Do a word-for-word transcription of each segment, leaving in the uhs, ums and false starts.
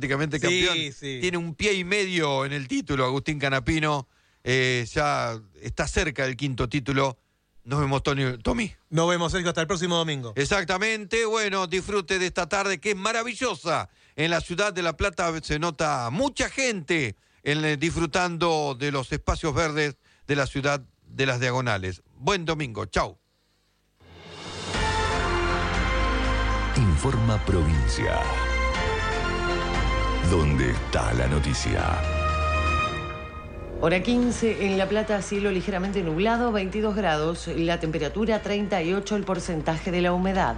prácticamente Sí, campeón. sí. Tiene un pie y medio en el título, Agustín Canapino. Eh, ya está cerca del quinto título. Nos vemos, Tony, Tommy. Nos vemos, Sergio, hasta el próximo domingo. Exactamente. Bueno, disfrute de esta tarde que es maravillosa. En la ciudad de La Plata se nota mucha gente en, disfrutando de los espacios verdes de la ciudad de las Diagonales. Buen domingo. Chau. Informa Provincia. ¿Dónde está la noticia? Hora quince, en La Plata, cielo ligeramente nublado, veintidós grados, la temperatura treinta y ocho, el porcentaje de la humedad.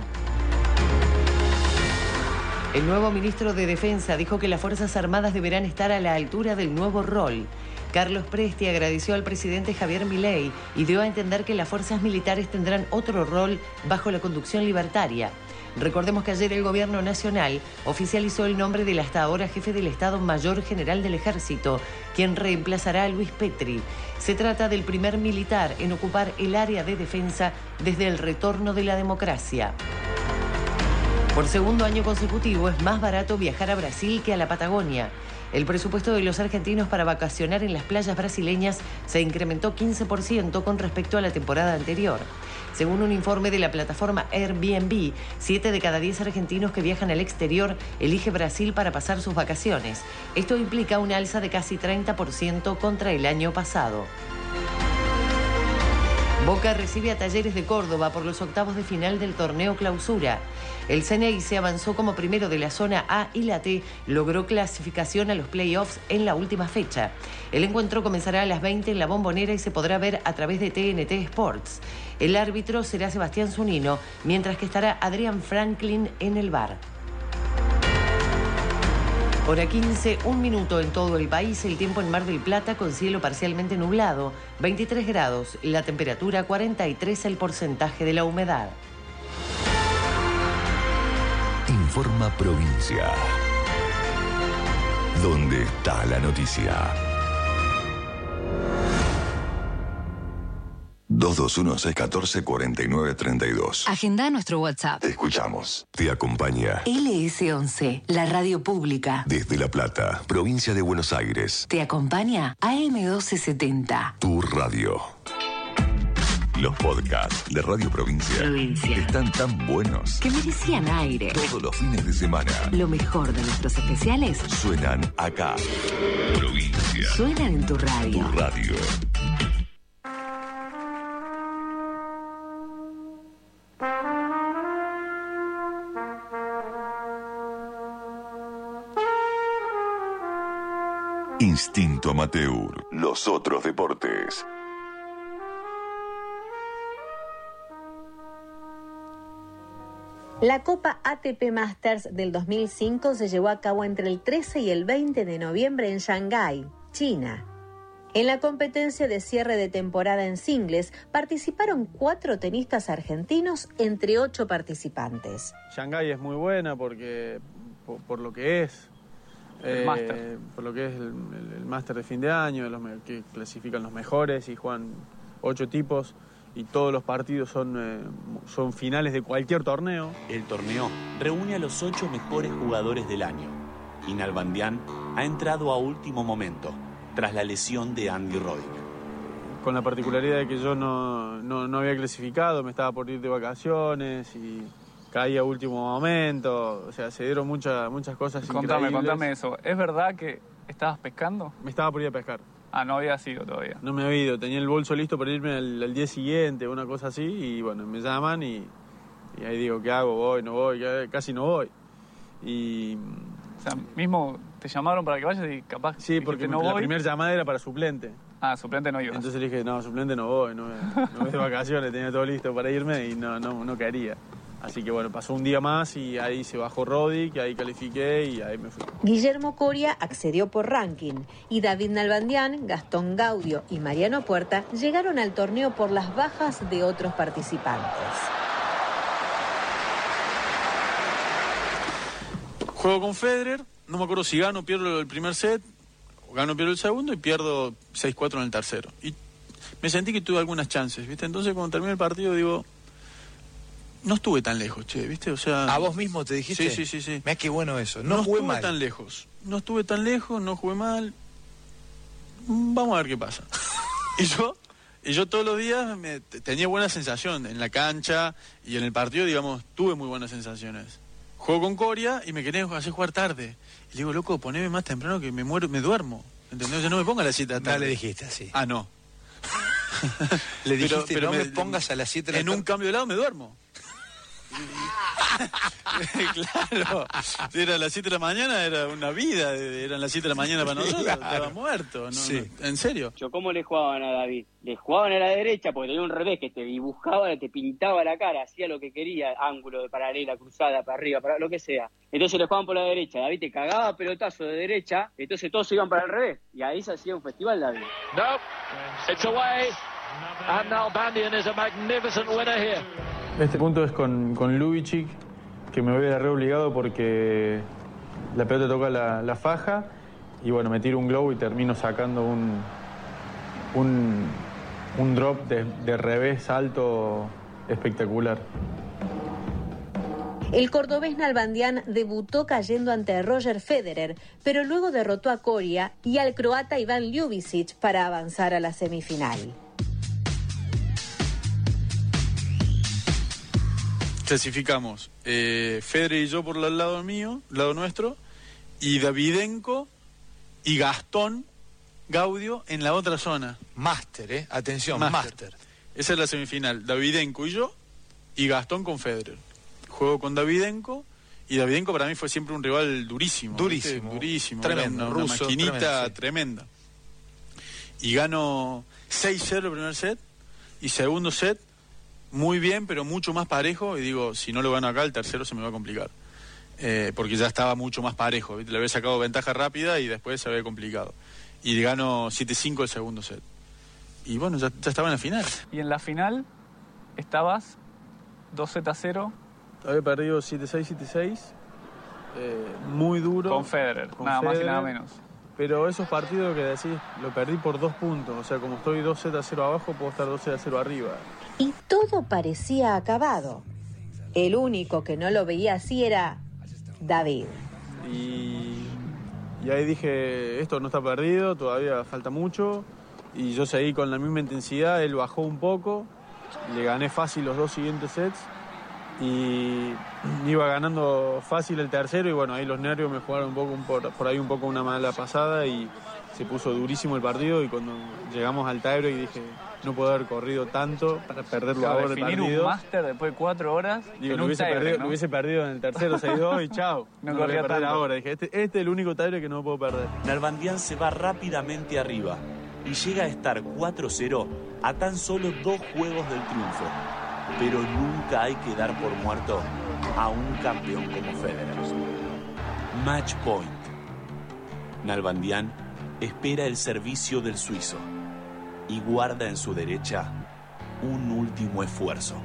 El nuevo ministro de Defensa dijo que las Fuerzas Armadas deberán estar a la altura del nuevo rol. Carlos Presti agradeció al presidente Javier Milei y dio a entender que las fuerzas militares tendrán otro rol bajo la conducción libertaria. Recordemos que ayer el Gobierno Nacional oficializó el nombre del hasta ahora jefe del Estado Mayor General del Ejército, quien reemplazará a Luis Petri. Se trata del primer militar en ocupar el área de defensa desde el retorno de la democracia. Por segundo año consecutivo es más barato viajar a Brasil que a la Patagonia. El presupuesto de los argentinos para vacacionar en las playas brasileñas se incrementó quince por ciento con respecto a la temporada anterior. Según un informe de la plataforma Airbnb, siete de cada diez argentinos que viajan al exterior elige Brasil para pasar sus vacaciones. Esto implica un alza de casi treinta por ciento contra el año pasado. Boca recibe a Talleres de Córdoba por los octavos de final del torneo Clausura. El Ceney se avanzó como primero de la zona A y la T logró clasificación a los playoffs en la última fecha. El encuentro comenzará a las veinte en la Bombonera y se podrá ver a través de T N T Sports. El árbitro será Sebastián Zunino, mientras que estará Adrián Franklin en el V A R. Hora quince, un minuto en todo el país, el tiempo en Mar del Plata con cielo parcialmente nublado, veintitrés grados, la temperatura cuarenta y tres, el porcentaje de la humedad. Informa Provincia. ¿Dónde está la noticia? dos dos uno, seis uno cuatro, cuatro nueve tres dos. Agenda nuestro WhatsApp. Te escuchamos. Te acompaña L S once, la radio pública. desde La Plata, provincia de Buenos Aires. Te acompaña A M doce setenta. Tu radio. Los podcasts de Radio Provincia, Provincia. están tan buenos Que merecían aire. todos los fines de semana. Lo mejor de nuestros especiales Suenan acá. Provincia. suenan en tu radio. Tu radio. Instinto Amateur. Los otros deportes. La Copa A T P Masters del dos mil cinco se llevó a cabo entre el trece y el veinte de noviembre en Shanghái, China. En la competencia de cierre de temporada en singles participaron cuatro tenistas argentinos entre ocho participantes. Shanghái es muy buena porque por, por lo que es, el eh, máster. por lo que es el, el, el máster de fin de año, los, que clasifican los mejores y juegan ocho tipos. Y todos los partidos son, eh, son finales de cualquier torneo. El torneo reúne a los ocho mejores jugadores del año. Y Nalbandián ha entrado a último momento, tras la lesión de Andy Roddick. Con la particularidad de que yo no, no, no había clasificado, me estaba por ir de vacaciones y caí a último momento. O sea, se dieron muchas, muchas cosas Contame, increíbles. contame eso. ¿Es verdad que estabas pescando? Me estaba por ir a pescar. Ah, no había sido todavía. No me había ido, tenía el bolso listo para irme al, al día siguiente, una cosa así, y bueno, me llaman y, y ahí digo, ¿qué hago? ¿Voy? ¿No voy? Casi no voy. Y... O sea, mismo te llamaron para que vayas y capaz... Sí, porque no la voy. primera llamada era para suplente. Ah, suplente no ibas. Entonces le dije, no, suplente no voy, no, no voy de vacaciones, tenía todo listo para irme y no, no, no quería. Así que bueno, pasó un día más y ahí se bajó Roddick, ahí califiqué y ahí me fui. Guillermo Coria accedió por ranking y David Nalbandián, Gastón Gaudio y Mariano Puerta llegaron al torneo por las bajas de otros participantes. Juego con Federer, no me acuerdo si gano o pierdo el primer set, o gano o pierdo el segundo y pierdo seis cuatro en el tercero. Y me sentí que tuve algunas chances, ¿viste? Entonces cuando terminé el partido digo... no estuve tan lejos, che, ¿viste? O sea... ¿A vos mismo te dijiste? Sí, sí, sí. sí. Mirá qué bueno eso. No, no jugué estuve mal. tan lejos. No estuve tan lejos, no jugué mal. Vamos a ver qué pasa. y yo... Y yo todos los días me, tenía buena sensación en la cancha y en el partido, digamos, tuve muy buenas sensaciones. Juego con Coria y me quería hacer jugar tarde. Y le digo, loco, poneme más temprano que me muero, me duermo. ¿Entendés? O sea, no me ponga a las siete de la tarde. No le dijiste así. Ah, no. Le dijiste, pero, pero no me, me pongas a las siete de la tarde. En un cambio de lado me duermo. Claro, si era a las siete de la mañana era una vida, eran las siete de la mañana para nosotros, claro. Estaba muerto, ¿no? Sí. No, en serio. Yo, ¿cómo le jugaban a David? Le jugaban a la derecha porque tenía un revés que te dibujaba, te pintaba la cara, hacía lo que quería, ángulo de paralela, cruzada, para arriba, para lo que sea. Entonces le jugaban por la derecha, David te cagaba pelotazo de derecha, entonces todos iban para el revés, y ahí se hacía un festival, David. No, it's away, and Nalbandian is a magnificent winner here. Este punto es con, con Lubicic, que me voy a re obligado porque la pelota toca la, la faja y bueno, me tiro un globo y termino sacando un, un, un drop de, de revés alto espectacular. El cordobés Nalbandian debutó cayendo ante Roger Federer, pero luego derrotó a Coria y al croata Ivan Ljubičić para avanzar a la semifinal. Clasificamos eh, Federer y yo por el lado mío, lado nuestro, y Davidenko y Gastón Gaudio en la otra zona. Máster, ¿eh? Atención, máster. Esa es la semifinal, Davidenko y yo, y Gastón con Federer. Juego con Davidenko, y Davidenko para mí fue siempre un rival durísimo. Durísimo. ¿viste? Durísimo. Tremendo, una, ruso, una maquinita tremendo, sí. tremenda. Y gano seis cero el primer set, y segundo set, muy bien, pero mucho más parejo, y digo, si no lo gano acá, el tercero se me va a complicar. Eh, porque ya estaba mucho más parejo, ¿viste? Le había sacado ventaja rápida y después se había complicado. Y gano siete cinco el segundo set. Y bueno, ya, ya estaba en la final. Y en la final estabas dos sets a cero. Había perdido siete seis, siete seis. Eh, muy duro. Con Federer, con nada Federer, más y nada menos. Pero esos partidos que decís, lo perdí por dos puntos. O sea, como estoy dos sets a cero abajo, puedo estar dos sets a cero arriba. Y todo parecía acabado. El único que no lo veía así era David. Y, y ahí dije, esto no está perdido, todavía falta mucho. Y yo seguí con la misma intensidad, él bajó un poco, le gané fácil los dos siguientes sets. Y iba ganando fácil el tercero y bueno, ahí los nervios me jugaron un poco por, por ahí un poco una mala pasada y se puso durísimo el partido y cuando llegamos al tiebreak dije no puedo haber corrido tanto para perderlo ahora el partido. Definir un máster después de cuatro horas. Digo, lo hubiese, perdido, ¿no? lo hubiese perdido en el tercero seis dos y chao. No, no corría lo voy a perder tanto. ahora. Dije, este, este es el único tiebreak que no puedo perder. Nalbandian se va rápidamente arriba y llega a estar cuatro cero a tan solo dos juegos del triunfo. Pero nunca hay que dar por muerto a un campeón como Federer. Match point. Nalbandian espera el servicio del suizo y guarda en su derecha un último esfuerzo.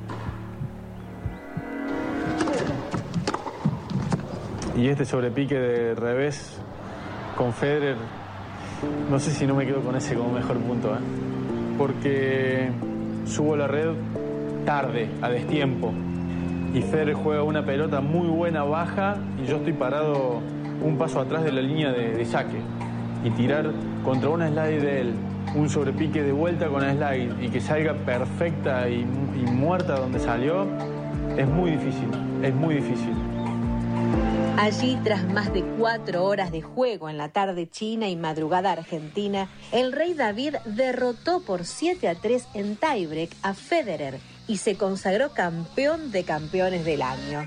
Y este sobrepique de revés con Federer, no sé si no me quedo con ese como mejor punto, ¿eh? Porque subo la red tarde, a destiempo. Y Federer juega una pelota muy buena, baja, y yo estoy parado un paso atrás de la línea de, de saque. Y tirar contra una slide de él, un sobrepique de vuelta con slide, y que salga perfecta y, y muerta donde salió, es muy difícil, es muy difícil. Allí, tras más de cuatro horas de juego en la tarde china y madrugada argentina, el rey David derrotó por siete a tres en tiebreak a Federer y se consagró campeón de campeones del año.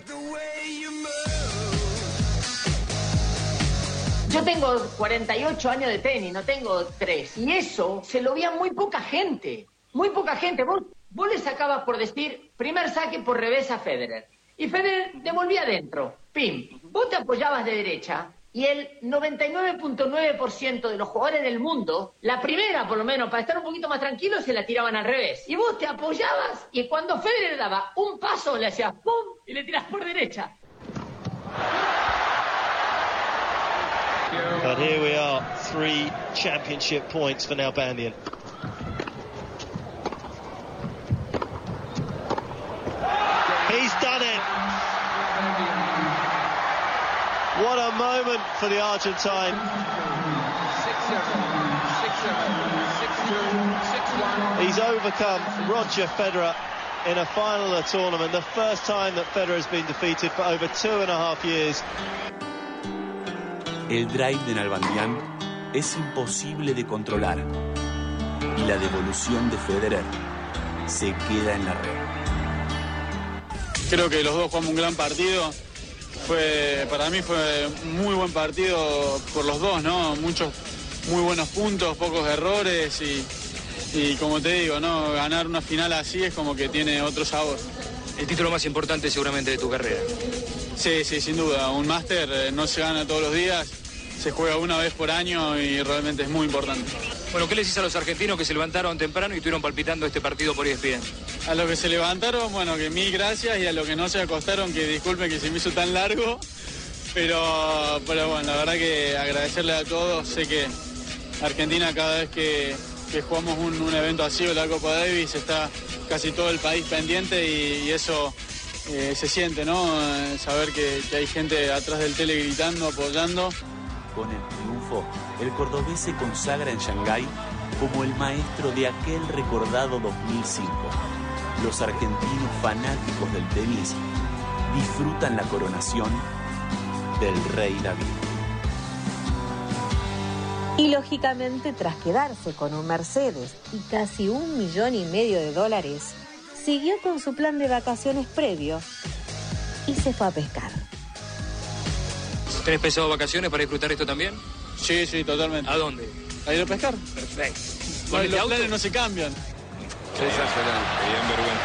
Yo tengo cuarenta y ocho años de tenis, no tengo tres. Y eso se lo veía muy poca gente. Muy poca gente. Vos, vos le sacabas, por decir, primer saque por revés a Federer. Y Federer devolvía adentro. Pim. Vos te apoyabas de derecha y el noventa y nueve punto nueve por ciento de los jugadores del mundo, la primera por lo menos, para estar un poquito más tranquilos, se la tiraban al revés. Y vos te apoyabas y cuando Federer daba un paso, le hacías pum y le tirás por derecha. But here we are, three championship points for Nalbandian. He's done for the Argentine. He's overcome Roger Federer in a final of the tournament, the first time that Federer has been defeated for over two and a half years. El drive de Nalbandián es imposible de controlar y la devolución de Federer se queda en la red. Creo que los dos jugamos un gran partido. Fue, para mí fue un muy buen partido por los dos, ¿no? Muchos muy buenos puntos, pocos errores y, y como te digo, ¿no? Ganar una final así es como que tiene otro sabor. El título más importante seguramente de tu carrera. Sí, sí, sin duda. Un máster eh, no se gana todos los días, se juega una vez por año y realmente es muy importante. Bueno, ¿qué les dices a los argentinos que se levantaron temprano y estuvieron palpitando este partido por E S P N? A los que se levantaron, bueno, que mil gracias, y a los que no se acostaron, que disculpen que se me hizo tan largo, pero, pero bueno, la verdad que agradecerle a todos. Sé que Argentina cada vez que, que jugamos un, un evento así o la Copa Davis está casi todo el país pendiente y, y eso eh, se siente, ¿no? Eh, saber que, que hay gente atrás del tele gritando, apoyando. Con el triunfo, el cordobés se consagra en Shanghái como el maestro de aquel recordado dos mil cinco. Los argentinos fanáticos del tenis disfrutan la coronación del Rey David. Y lógicamente, tras quedarse con un Mercedes y casi un millón y medio de dólares, siguió con su plan de vacaciones previo y se fue a pescar. ¿Tenés pensado vacaciones para disfrutar esto también? Sí, sí, totalmente. ¿A dónde? ¿A ir a pescar? Perfecto. ¿Con no, los auto? Planes no se cambian. César, querían ver buen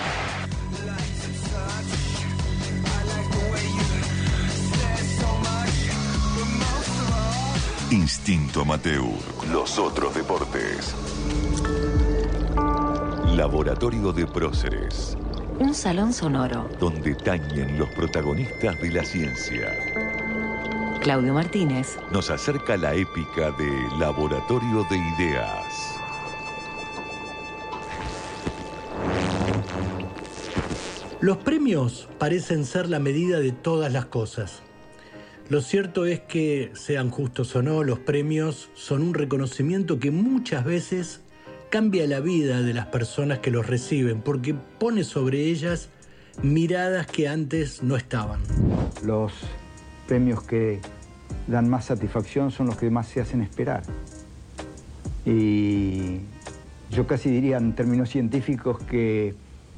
tenis, ¿no? Instinto Amateur. Los otros deportes. Laboratorio de Próceres. Un salón sonoro. Donde tañen los protagonistas de la ciencia. Claudio Martínez nos acerca la épica de Laboratorio de Ideas. Los premios parecen ser la medida de todas las cosas. Lo cierto es que, sean justos o no, los premios son un reconocimiento que muchas veces cambia la vida de las personas que los reciben, porque pone sobre ellas miradas que antes no estaban. Los premios que dan más satisfacción son los que más se hacen esperar. Y yo casi diría en términos científicos que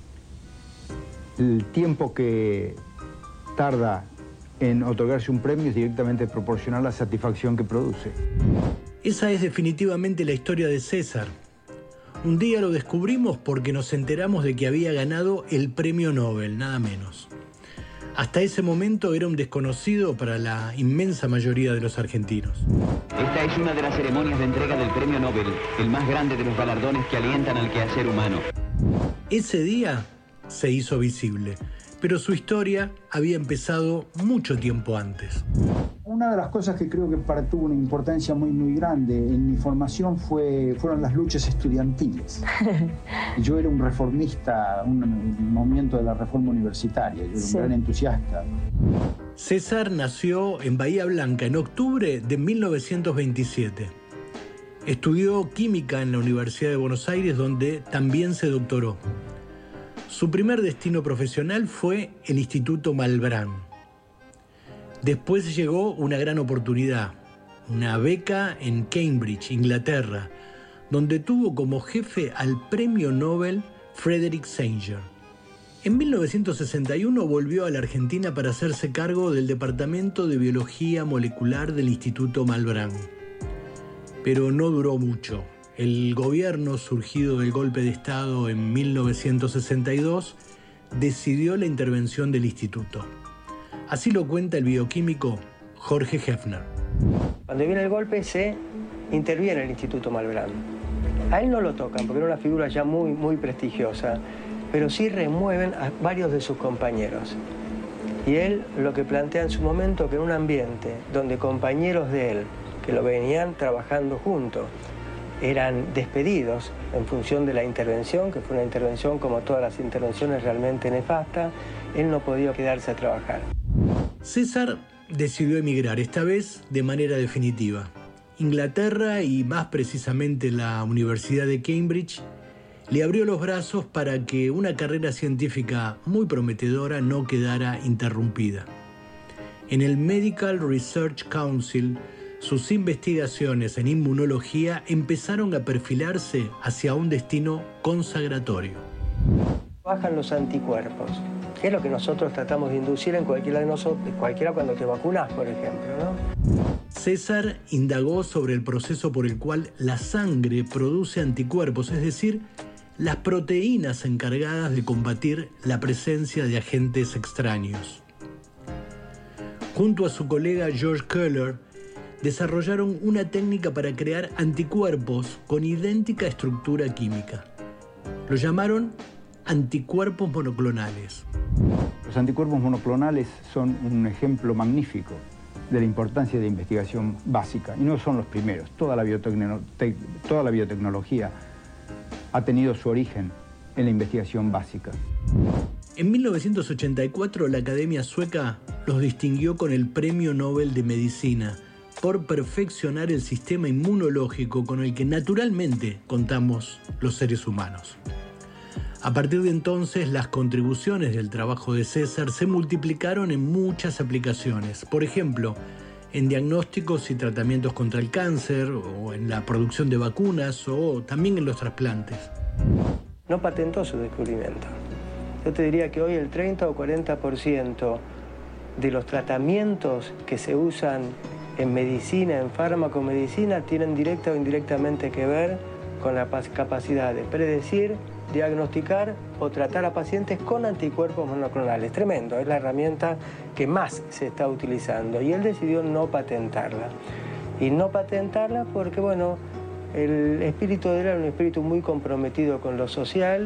el tiempo que tarda en otorgarse un premio es directamente proporcional a la satisfacción que produce. Esa es definitivamente la historia de César. Un día lo descubrimos porque nos enteramos de que había ganado el premio Nobel, nada menos. Hasta ese momento era un desconocido para la inmensa mayoría de los argentinos. Esta es una de las ceremonias de entrega del premio Nobel, el más grande de los galardones que alientan al quehacer humano. Ese día se hizo visible, pero su historia había empezado mucho tiempo antes. Una de las cosas que creo que para tuvo una importancia muy muy grande en mi formación fue, fueron las luchas estudiantiles. Yo era un reformista, un, un movimiento de la reforma universitaria, yo era sí. un gran entusiasta. César nació en Bahía Blanca en octubre de mil novecientos veintisiete. Estudió química en la Universidad de Buenos Aires, donde también se doctoró. Su primer destino profesional fue el Instituto Malbrán. Después llegó una gran oportunidad, una beca en Cambridge, Inglaterra, donde tuvo como jefe al premio Nobel Frederick Sanger. En mil novecientos sesenta y uno volvió a la Argentina para hacerse cargo del Departamento de Biología Molecular del Instituto Malbrán. Pero no duró mucho. El gobierno, surgido del golpe de Estado en mil novecientos sesenta y dos, decidió la intervención del instituto. Así lo cuenta el bioquímico Jorge Hefner. Cuando viene el golpe se interviene el Instituto Malbrán. A él no lo tocan porque era una figura ya muy, muy prestigiosa, pero sí remueven a varios de sus compañeros. Y él lo que plantea en su momento que en un ambiente donde compañeros de él, que lo venían trabajando juntos, eran despedidos en función de la intervención, que fue una intervención como todas las intervenciones realmente nefasta, él no podía quedarse a trabajar. César decidió emigrar, esta vez de manera definitiva. Inglaterra, y más precisamente la Universidad de Cambridge, le abrió los brazos para que una carrera científica muy prometedora no quedara interrumpida. En el Medical Research Council, sus investigaciones en inmunología empezaron a perfilarse hacia un destino consagratorio. Bajan los anticuerpos, que es lo que nosotros tratamos de inducir en cualquiera de nosotros, cualquiera cuando te vacunas, por ejemplo, ¿no? César indagó sobre el proceso por el cual la sangre produce anticuerpos, es decir, las proteínas encargadas de combatir la presencia de agentes extraños. Junto a su colega George Keller, desarrollaron una técnica para crear anticuerpos con idéntica estructura química. Lo llamaron anticuerpos monoclonales. Los anticuerpos monoclonales son un ejemplo magnífico de la importancia de la investigación básica, y no son los primeros. Toda la, biotecno- te- toda la biotecnología ha tenido su origen en la investigación básica. En mil novecientos ochenta y cuatro, la Academia Sueca los distinguió con el Premio Nobel de Medicina por perfeccionar el sistema inmunológico con el que naturalmente contamos los seres humanos. A partir de entonces, las contribuciones del trabajo de César se multiplicaron en muchas aplicaciones. Por ejemplo, en diagnósticos y tratamientos contra el cáncer, o en la producción de vacunas, o también en los trasplantes. No patentó su descubrimiento. Yo te diría que hoy el treinta o cuarenta por ciento de los tratamientos que se usan en medicina, en farmacomedicina, tienen directa o indirectamente que ver con la capacidad de predecir, diagnosticar o tratar a pacientes con anticuerpos monoclonales. Tremendo, es la herramienta que más se está utilizando. Y él decidió no patentarla. Y no patentarla porque, bueno, el espíritu de él era un espíritu muy comprometido con lo social.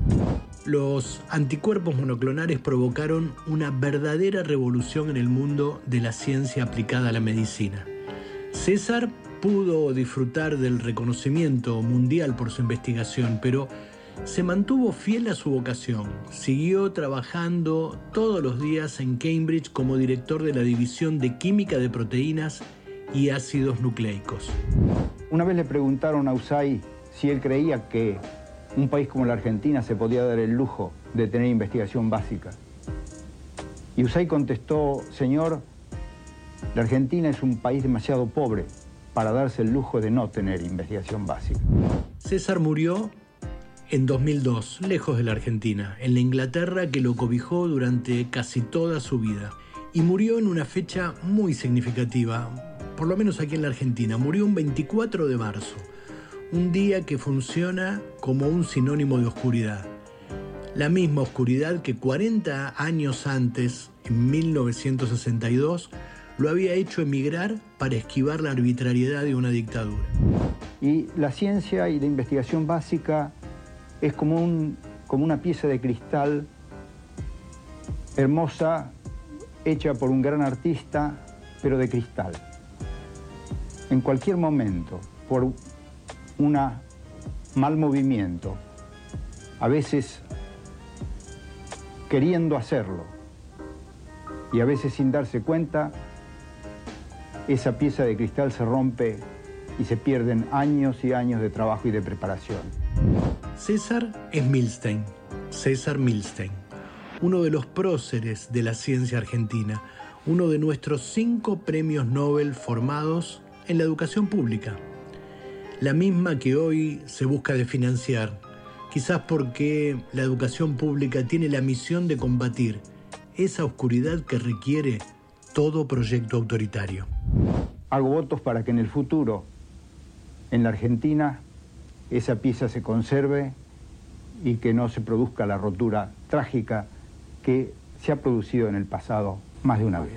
Los anticuerpos monoclonales provocaron una verdadera revolución en el mundo de la ciencia aplicada a la medicina. César pudo disfrutar del reconocimiento mundial por su investigación, pero se mantuvo fiel a su vocación. Siguió trabajando todos los días en Cambridge como director de la División de Química de Proteínas y Ácidos Nucleicos. Una vez le preguntaron a Usai si él creía que un país como la Argentina se podía dar el lujo de tener investigación básica. Y Usai contestó: señor, la Argentina es un país demasiado pobre para darse el lujo de no tener investigación básica. César murió en dos mil dos, lejos de la Argentina, en la Inglaterra que lo cobijó durante casi toda su vida. Y murió en una fecha muy significativa, por lo menos aquí en la Argentina. Murió un veinticuatro de marzo, un día que funciona como un sinónimo de oscuridad. La misma oscuridad que cuarenta años antes, en mil novecientos sesenta y dos, lo había hecho emigrar para esquivar la arbitrariedad de una dictadura. Y la ciencia y la investigación básica es como, un, como una pieza de cristal hermosa, hecha por un gran artista, pero de cristal. En cualquier momento, por un mal movimiento, a veces queriendo hacerlo y a veces sin darse cuenta, esa pieza de cristal se rompe y se pierden años y años de trabajo y de preparación. César es Milstein, César Milstein, uno de los próceres de la ciencia argentina, uno de nuestros cinco premios Nobel formados en la educación pública, la misma que hoy se busca de financiar, quizás porque la educación pública tiene la misión de combatir esa oscuridad que requiere todo proyecto autoritario. Hago votos para que en el futuro, en la Argentina, esa pieza se conserve y que no se produzca la rotura trágica que se ha producido en el pasado más de una vez.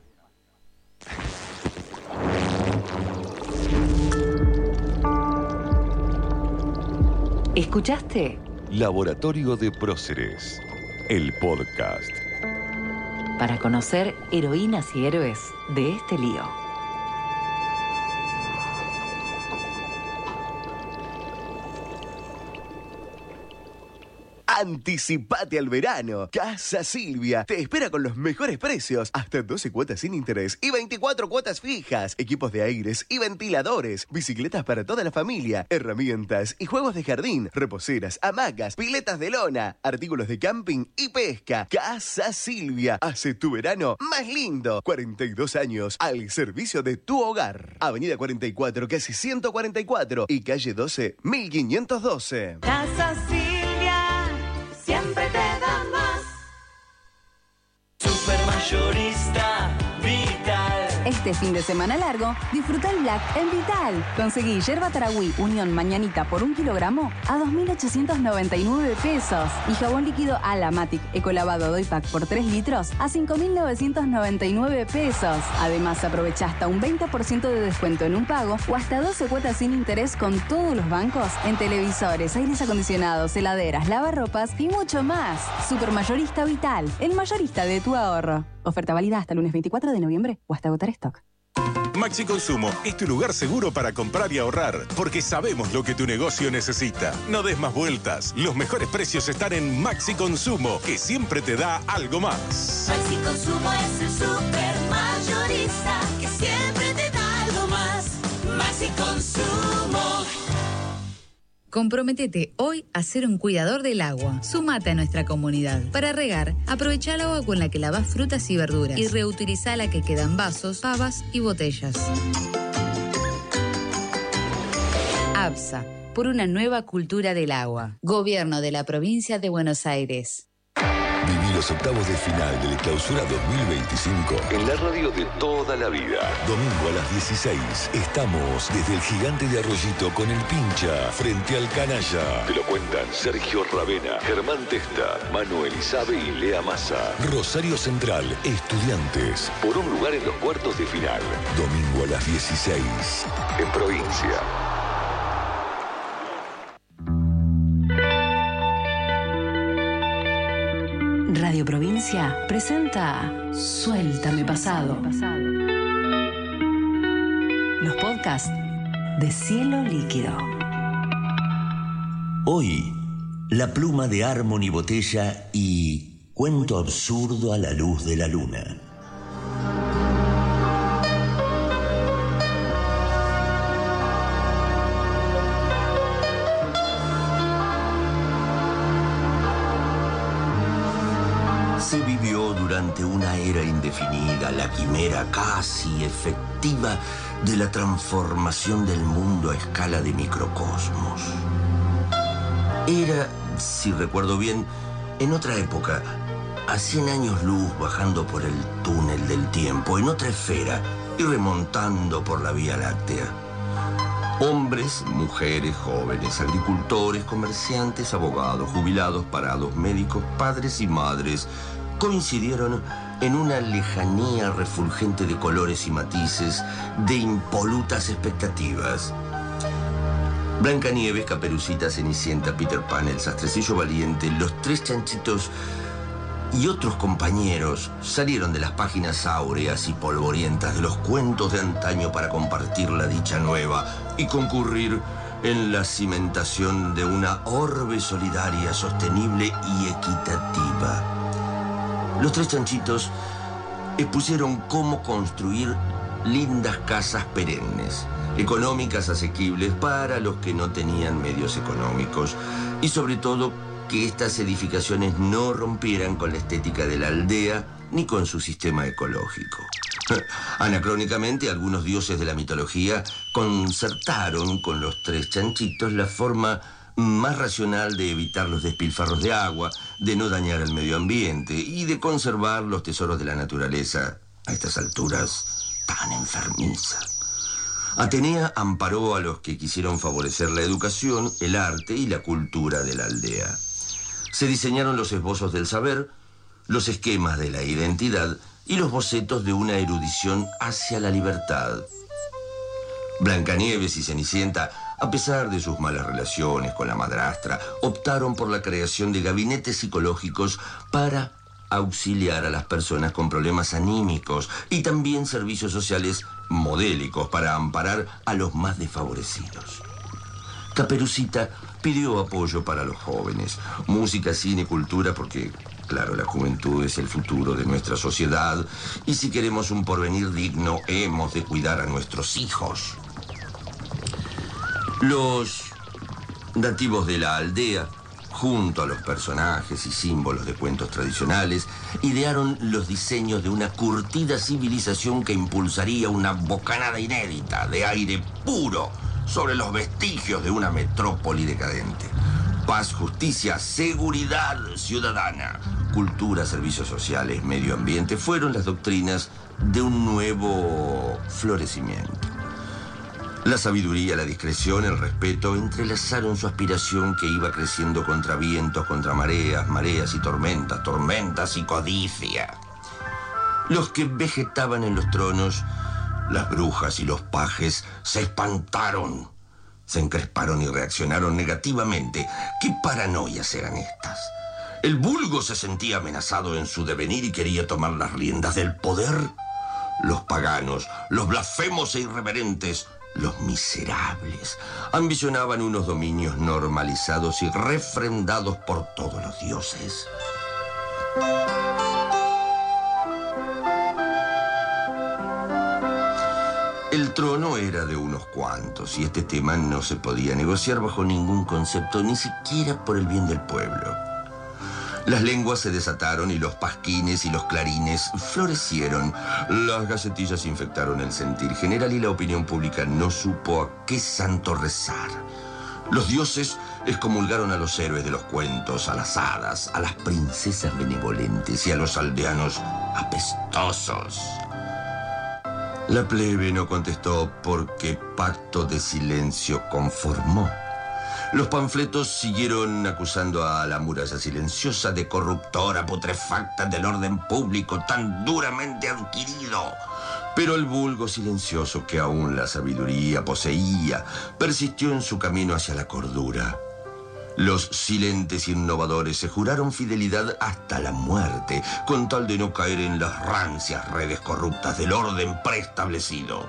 ¿Escuchaste? Laboratorio de Próceres, el podcast. Para conocer heroínas y héroes de este lío. Anticipate al verano. Casa Silvia te espera con los mejores precios. Hasta doce cuotas sin interés y veinticuatro cuotas fijas. Equipos de aires y ventiladores. Bicicletas para toda la familia. Herramientas y juegos de jardín. Reposeras, hamacas, piletas de lona. Artículos de camping y pesca. Casa Silvia. Hace tu verano más lindo. cuarenta y dos años al servicio de tu hogar. Avenida cuarenta y cuatro, casi ciento cuarenta y cuatro. Y calle doce, mil quinientos doce. Casa Silvia, siempre te da más. Supermayorista Vital. Este fin de semana largo, disfruta el Black en Vital. Conseguí yerba Tarahui Unión Mañanita por un kilogramo a dos mil ochocientos noventa y nueve pesos. Y jabón líquido Alamatic Ecolavado Doypack por tres litros a cinco mil novecientos noventa y nueve pesos. Además, aprovecha hasta un veinte por ciento de descuento en un pago o hasta doce cuotas sin interés con todos los bancos en televisores, aires acondicionados, heladeras, lavarropas y mucho más. Supermayorista Vital, el mayorista de tu ahorro. Oferta válida hasta el lunes veinticuatro de noviembre o hasta agotar stock. Maxi Consumo es tu lugar seguro para comprar y ahorrar, porque sabemos lo que tu negocio necesita. No des más vueltas. Los mejores precios están en Maxi Consumo, que siempre te da algo más. Maxi Consumo es el supermayorista que siempre te da algo más. Maxi Consumo. Comprométete hoy a ser un cuidador del agua. Sumate a nuestra comunidad. Para regar, aprovecha el agua con la que lavas frutas y verduras y reutiliza la que queda en vasos, pavas y botellas. ABSA, por una nueva cultura del agua. Gobierno de la Provincia de Buenos Aires. Viví los octavos de final de la Clausura dos mil veinticinco en la radio de toda la vida. Domingo a las dieciséis. Estamos desde el Gigante de Arroyito con el Pincha frente al Canalla. Te lo cuentan Sergio Ravena, Germán Testa, Manuel Isabe y Lea Massa. Rosario Central, Estudiantes, por un lugar en los cuartos de final. Domingo a las dieciséis. En Provincia. Radio Provincia presenta Suéltame Pasado. Los podcasts de Cielo Líquido. Hoy, la pluma de Harmony Botella y Cuento absurdo a la luz de la luna. Se vivió durante una era indefinida la quimera casi efectiva de la transformación del mundo a escala de microcosmos. Era, si recuerdo bien, en otra época, a cien años luz bajando por el túnel del tiempo, en otra esfera y remontando por la Vía Láctea. Hombres, mujeres, jóvenes, agricultores, comerciantes, abogados, jubilados, parados, médicos, padres y madres coincidieron en una lejanía refulgente de colores y matices, de impolutas expectativas. Blancanieves, Caperucita, Cenicienta, Peter Pan, el Sastrecillo Valiente, los Tres Chanchitos y otros compañeros salieron de las páginas áureas y polvorientas de los cuentos de antaño para compartir la dicha nueva y concurrir en la cimentación de una orbe solidaria, sostenible y equitativa. Los Tres Chanchitos expusieron cómo construir lindas casas perennes, económicas, asequibles para los que no tenían medios económicos y sobre todo que estas edificaciones no rompieran con la estética de la aldea ni con su sistema ecológico. Anacrónicamente, algunos dioses de la mitología concertaron con los Tres Chanchitos la forma más racional de evitar los despilfarros de agua, de no dañar el medio ambiente y de conservar los tesoros de la naturaleza a estas alturas tan enfermiza. Atenea amparó a los que quisieron favorecer la educación, el arte y la cultura de la aldea. Se diseñaron los esbozos del saber, los esquemas de la identidad y los bocetos de una erudición hacia la libertad. Blancanieves y Cenicienta, a pesar de sus malas relaciones con la madrastra, optaron por la creación de gabinetes psicológicos para auxiliar a las personas con problemas anímicos y también servicios sociales modélicos para amparar a los más desfavorecidos. Caperucita pidió apoyo para los jóvenes. Música, cine, cultura, porque, claro, la juventud es el futuro de nuestra sociedad. Y si queremos un porvenir digno, hemos de cuidar a nuestros hijos. Los nativos de la aldea, junto a los personajes y símbolos de cuentos tradicionales, idearon los diseños de una curtida civilización que impulsaría una bocanada inédita de aire puro sobre los vestigios de una metrópoli decadente. Paz, justicia, seguridad ciudadana, cultura, servicios sociales, medio ambiente fueron las doctrinas de un nuevo florecimiento. La sabiduría, la discreción, el respeto entrelazaron su aspiración que iba creciendo contra vientos, contra mareas, mareas y tormentas, tormentas y codicia. Los que vegetaban en los tronos, las brujas y los pajes, se espantaron, se encresparon y reaccionaron negativamente. ¿Qué paranoias eran estas? El vulgo se sentía amenazado en su devenir y quería tomar las riendas del poder. Los paganos, los blasfemos e irreverentes, los miserables, ambicionaban unos dominios normalizados y refrendados por todos los dioses. El trono era de unos cuantos y este tema no se podía negociar bajo ningún concepto, ni siquiera por el bien del pueblo. Las lenguas se desataron y los pasquines y los clarines florecieron. Las gacetillas infectaron el sentir general y la opinión pública no supo a qué santo rezar. Los dioses excomulgaron a los héroes de los cuentos, a las hadas, a las princesas benevolentes y a los aldeanos apestosos. La plebe no contestó porque pacto de silencio conformó. Los panfletos siguieron acusando a la muralla silenciosa de corruptora, putrefacta del orden público tan duramente adquirido. Pero el vulgo silencioso que aún la sabiduría poseía persistió en su camino hacia la cordura. Los silentes innovadores se juraron fidelidad hasta la muerte, con tal de no caer en las rancias redes corruptas del orden preestablecido.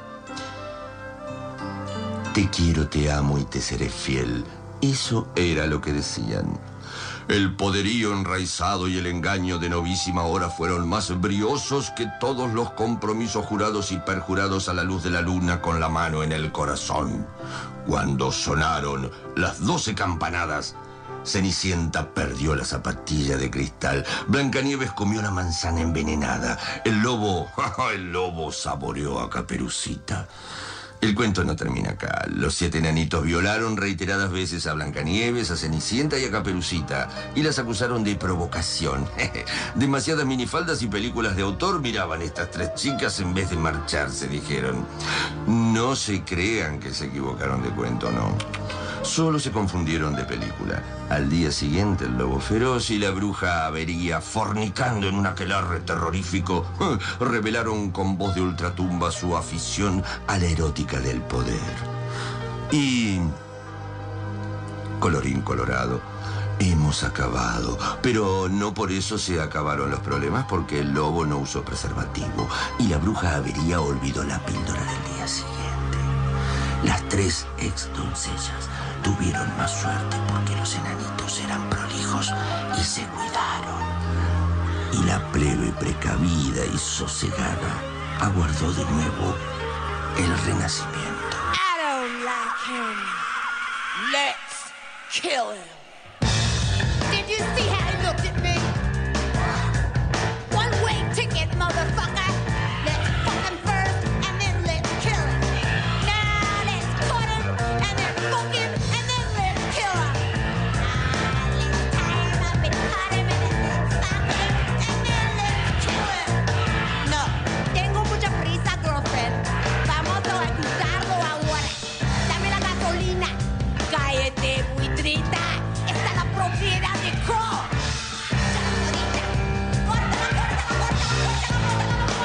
Te quiero, te amo y te seré fiel. Eso era lo que decían. El poderío enraizado y el engaño de novísima hora fueron más briosos que todos los compromisos jurados y perjurados a la luz de la luna con la mano en el corazón. Cuando sonaron las doce campanadas, Cenicienta perdió la zapatilla de cristal. Blancanieves comió la manzana envenenada. El lobo, el lobo saboreó a Caperucita. El cuento no termina acá. Los siete enanitos violaron reiteradas veces a Blancanieves, a Cenicienta y a Caperucita y las acusaron de provocación. Demasiadas minifaldas y películas de autor miraban estas tres chicas en vez de marcharse, dijeron. No se crean que se equivocaron de cuento, no. Solo se confundieron de película. Al día siguiente, el lobo feroz y la bruja Avería, fornicando en un aquelarre terrorífico, revelaron con voz de ultratumba su afición a la erótica del poder. Y, colorín colorado, hemos acabado. Pero no por eso se acabaron los problemas, porque el lobo no usó preservativo y la bruja Avería olvidó la píldora del día siguiente. Las tres ex doncellas tuvieron más suerte porque los enanitos eran prolijos y se cuidaron. Y la plebe precavida y sosegada aguardó de nuevo el renacimiento. I don't like him. Let's kill him. Did you see how he looked at me? One way ticket, motherfucker. Let's fuck him first and then let's kill him. Now let's cut him and then fuck him and then let's kill him. Now let's tie him up and cut him and then let's fuck him and then let's kill him. No, tengo mucha prisa, girlfriend. Vamos a ejecutarlo ahora. Dame la gasolina. Cállate, buitrita. Esta es la propiedad de Cole.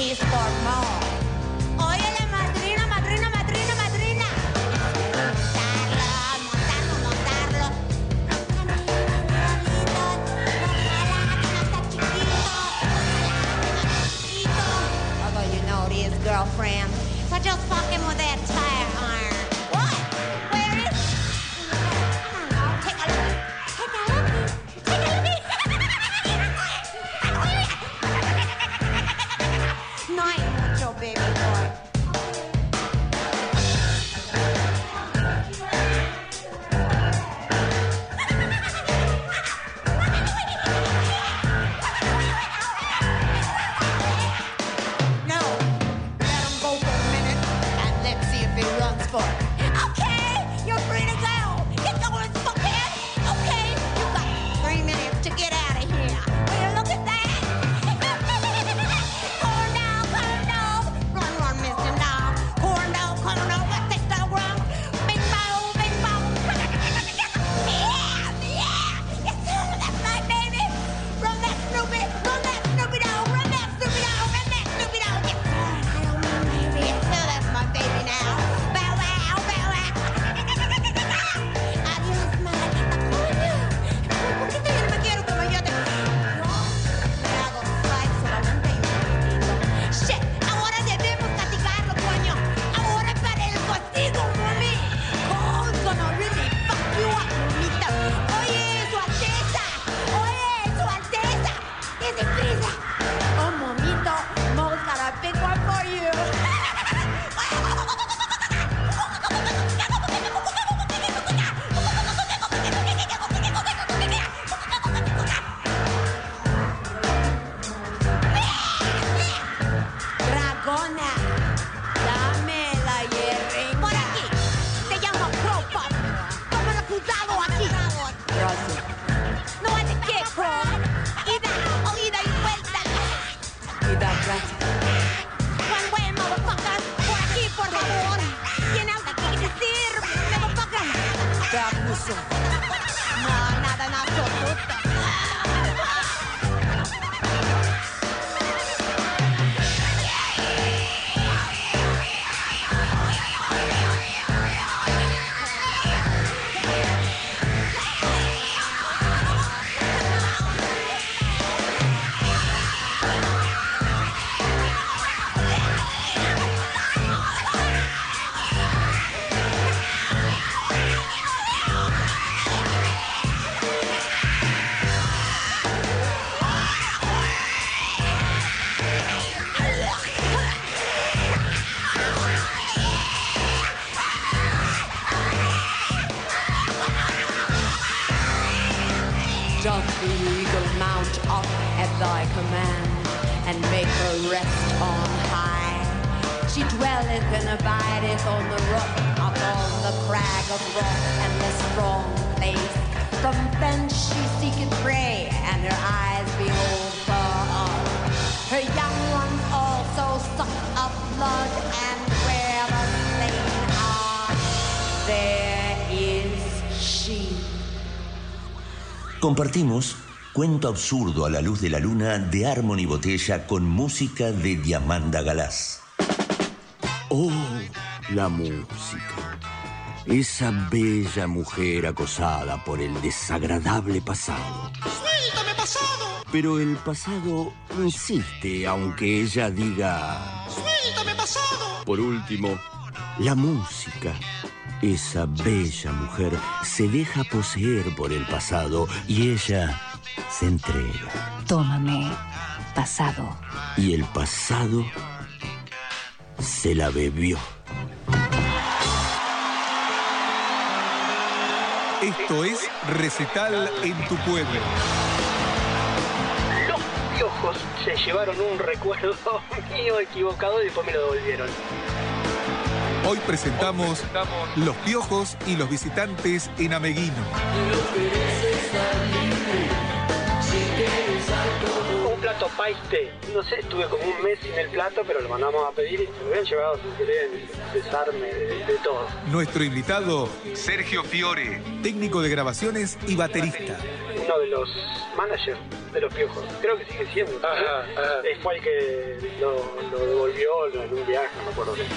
he's for more. Oye, la madrina, madrina, madrina, madrina. Montarlo, montarlo, montarlo. Although you know it is, girlfriend. So just fuck him with that tire iron. What? Where is? I don't know. Take a look. Take a look. Take a look. No hay mucho, baby boy. No, let him go for a minute and let's see if he runs for it. Okay, you're free to go. Get going, fuckhead. Okay, you got three minutes to get out of here. Will you look at that? Corn dog, corn dog. Run, run, Mister Dog. Corn dog, corn dog. Let's take that run. Bing bong, bing bong. Yeah, yeah. Yes, sir, that's right, baby. Run that Snoopy. Run that Snoopy dog. Run that Snoopy dog. Run that Snoopy dog. Yes, sir. I don't mean baby. Yes, sir, that's my baby now. Bow wow, bow wow. Adiós, maldita coño. ¿Por qué te no me quiero como yo te quiero? Me hago fight solamente y un poquitito. Shit, ahora debemos castigarlo, coño. Ahora para el castigo, mami. Cold gonna really fuck you up, mamita. Oye, su alteza. Oye, su alteza. Easy peasy. Oh, mamito, Mo's got a big one for you. Dragona, dame la hierba. Por aquí, se llama Crow Pop. Tómalo cuidado aquí. Gracias. No hay de qué, Crow. Ida, oh, ida y vuelta. Ida, gracias. One way, motherfucker. Por aquí, por favor. ¿Tiene algo que decir, motherfucker? Te acuso. No, nada en absoluto. Doth the eagle mount up at thy command, and make her rest on high? She dwelleth and abideth on the rock, upon the crag of rock and the strong place. From thence she seeketh prey, and her eyes behold far off. Her young ones also suck up blood, and where the slain are, there is she. Compartimos Cuento absurdo a la luz de la luna de Harmony Botella con música de Diamanda Galás. Oh, la música. Esa bella mujer acosada por el desagradable pasado. ¡Suéltame, pasado! Pero el pasado insiste, aunque ella diga... ¡Suéltame, pasado! Por último, la música. Esa bella mujer se deja poseer por el pasado y ella se entrega. Tómame, pasado. Y el pasado se la bebió. Esto es Recital en tu pueblo. Los Piojos se llevaron un recuerdo mío equivocado y después me lo devolvieron. Hoy presentamos Los Piojos y los visitantes en Ameguino. Un plato paiste. No sé, estuve como un mes sin el plato, pero lo mandamos a pedir y se lo habían llevado sin querer desarme de, de todo. Nuestro invitado, Sergio Fiore, técnico de grabaciones y baterista. uno de los managers de los Piojos. Creo que sigue siendo. Ajá, ajá. Eh, Fue el que lo, lo devolvió en un viaje, no me acuerdo qué.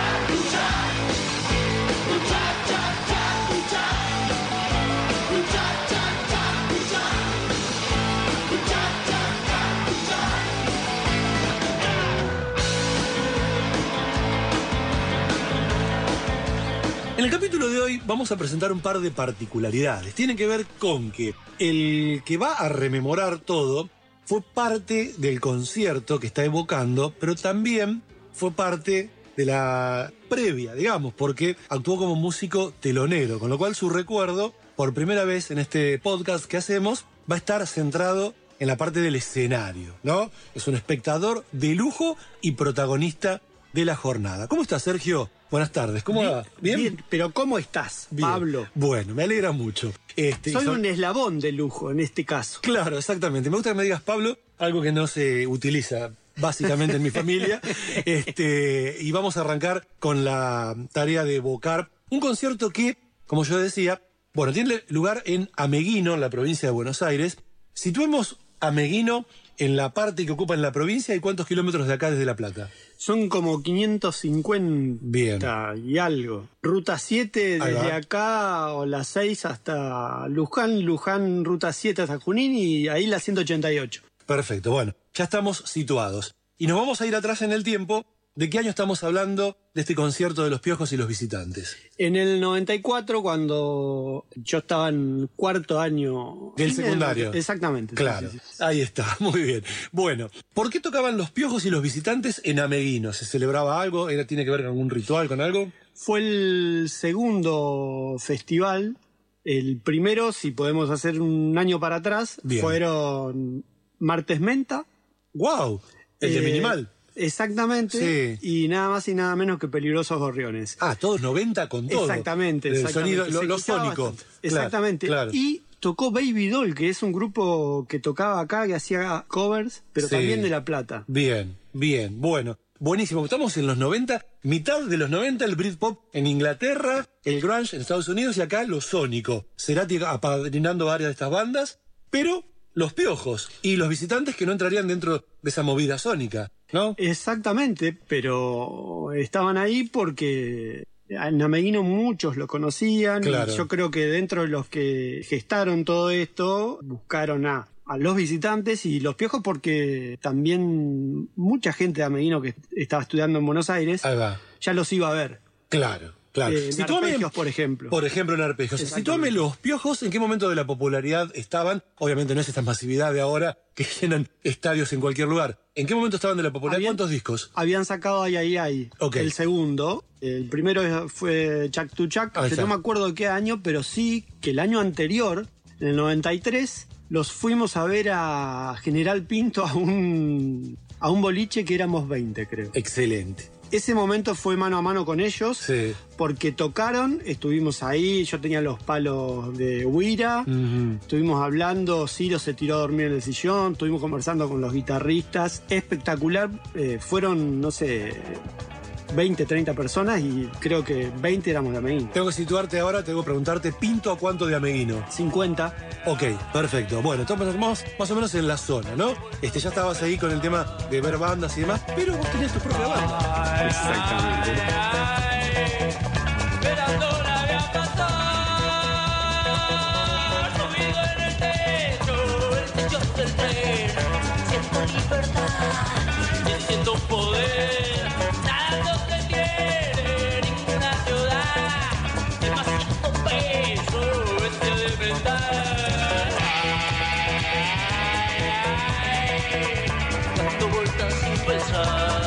En el capítulo de hoy vamos a presentar un par de particularidades. Tienen que ver con que el que va a rememorar todo fue parte del concierto que está evocando, pero también fue parte de la previa, digamos, porque actuó como músico telonero, con lo cual su recuerdo, por primera vez en este podcast que hacemos, va a estar centrado en la parte del escenario, ¿no? Es un espectador de lujo y protagonista de la jornada. ¿Cómo estás, Sergio? Buenas tardes, ¿cómo Bien, va? ¿Bien? Bien, pero ¿cómo estás, Bien. Pablo? Bueno, me alegra mucho. Este, Soy so- un eslabón de lujo en este caso. Claro, exactamente. Me gusta que me digas, Pablo, algo que no se utiliza básicamente en mi familia. Este, y vamos a arrancar con la tarea de evocar un concierto que, como yo decía, bueno, tiene lugar en Ameguino, en la provincia de Buenos Aires. Situemos Ameguino en la parte que ocupa en la provincia y cuántos kilómetros de acá desde La Plata. Son como quinientos cincuenta Bien. y algo. Ruta siete Ahí desde va. acá, o la seis hasta Luján, Luján, ruta siete hasta Junín y ahí la ciento ochenta y ocho. Perfecto, bueno, ya estamos situados. Y nos vamos a ir atrás en el tiempo. ¿De qué año estamos hablando de este concierto de los Piojos y los Visitantes? En el noventa y cuatro, cuando yo estaba en cuarto año... Del secundario. Exactamente. Claro, sí, sí, sí. ahí está, muy bien. Bueno, ¿por qué tocaban los Piojos y los Visitantes en Ameguino? ¿Se celebraba algo? ¿Era, ¿Tiene que ver con algún ritual, con algo? Fue el segundo festival. El primero, si podemos hacer un año para atrás, Bien. fueron Martes Menta. ¡Wow! El de Eh, Minimal. Exactamente. Y nada más y nada menos que Peligrosos Gorriones. Ah, todos noventa con todo. Exactamente, El exactamente. sonido, lo, Se lo escuchaba sónico. bastante. Claro, Exactamente. claro. Y tocó Baby Doll, que es un grupo que tocaba acá, que hacía covers, pero Sí. también de La Plata. Bien, bien, bueno. Buenísimo, estamos en los noventa, mitad de los noventa, el Britpop en Inglaterra, el grunge en Estados Unidos y acá lo sónico. Cerati apadrinando varias de estas bandas, pero los Piojos y los Visitantes que no entrarían dentro de esa movida sónica, ¿no? Exactamente, pero estaban ahí porque en Ameguino muchos lo conocían. Claro. Y yo creo que dentro de los que gestaron todo esto, buscaron a, a los Visitantes y los Piojos porque también mucha gente de Ameguino que estaba estudiando en Buenos Aires Ahí va. ya los iba a ver. Claro, claro. Eh, en Situame- Arpegios, por ejemplo. Por ejemplo, en Arpegios. Situame los Piojos, ¿en qué momento de la popularidad estaban? Obviamente no es esta masividad de ahora que llenan estadios en cualquier lugar. ¿En qué momento estaban de la popularidad? Habían- ¿Cuántos discos? Habían sacado Ay Ay Ay, Ok. el segundo. El primero fue Chuck to Chuck, Ahí que está. no me acuerdo de qué año, pero sí que el año anterior, en el noventa y tres, los fuimos a ver a General Pinto a un, a un boliche que éramos veinte, creo. Excelente. Ese momento fue mano a mano con ellos, Sí. porque tocaron, estuvimos ahí, yo tenía los palos de Huira, Ujú. estuvimos hablando, Ciro se tiró a dormir en el sillón, estuvimos conversando con los guitarristas, espectacular, eh, fueron, no sé, veinte, treinta personas y creo que veinte éramos de Ameguino. Tengo que situarte ahora, tengo que preguntarte, ¿Pinto a cuánto de Ameguino? cincuenta. Ok, perfecto. Bueno, entonces estamos más o menos en la zona, ¿no? Este, ya estabas ahí con el tema de ver bandas y demás, pero vos tenías tu propia banda. Exactamente. Esperando la voy a pasar, subido en el techo, el techo del tren. Siento libertad, y siento poder, nada lo que tiene ninguna ciudad. Demasiado peso, este de metal. Dando vueltas sin pensar.